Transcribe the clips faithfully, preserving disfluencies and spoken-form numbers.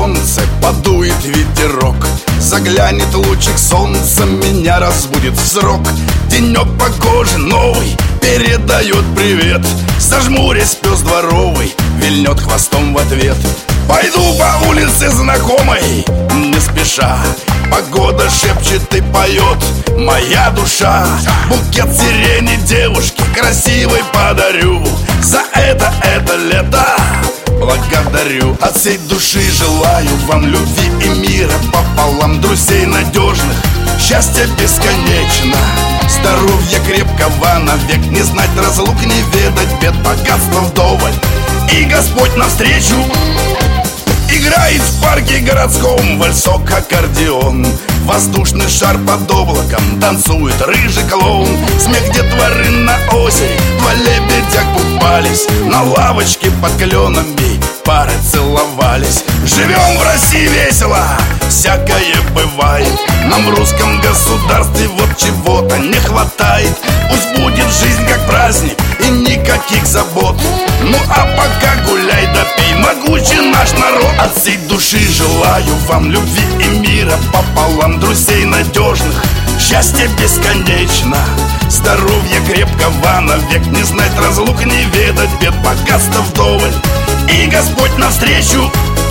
оконце подует ветерок, заглянет лучик солнца, меня разбудит срок. Денек погожий новый передает привет, зажмурясь пес дворовый вильнет хвостом в ответ. Пойду по улице знакомой, не спеша, погода шепчет и поет моя душа. Букет сирени девушке красивой подарю, за это это лето благодарю. От всей души желаю вам любви и мира пополам, друзей надежных, счастья бесконечно, здоровья крепкого навек, не знать разлук, не ведать бед, богатства вдоволь, и Господь навстречу. Играет в парке городском вальсок аккордеон, воздушный шар под облаком, танцует рыжий клоун. Смех детворы на озере, два лебедя купались, на лавочке под кленами пары целовались. Живем в России весело, всякое бывает, нам в русском государстве вот чего-то не хватает. Пусть будет жизнь как праздник и никаких забот, ну а пока гуляй да пей, могучий наш народ. От всей души желаю вам любви и мира пополам, друзей надежных, счастья бесконечно, здоровья крепкого навек, не знать разлук, не ведать бед, богатства вдоволь, и Господь навстречу.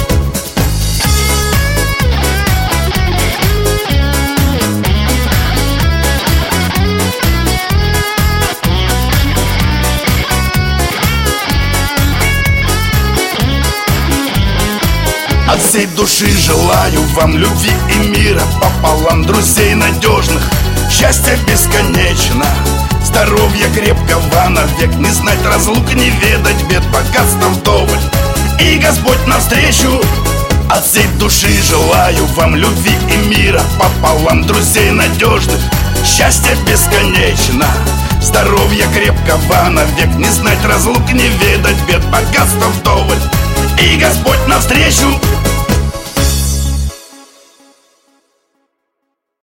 От всей души желаю вам любви и мира пополам, друзей надежных, счастья бесконечно, здоровья крепкого навек, не знать разлук, не ведать бед, богатства вдоволь, и Господь навстречу. От всей души желаю вам любви и мира пополам, друзей надежных, счастья бесконечно, здоровья крепкого навек, не знать разлук, не ведать бед, богатства вдоволь, и Господь навстречу.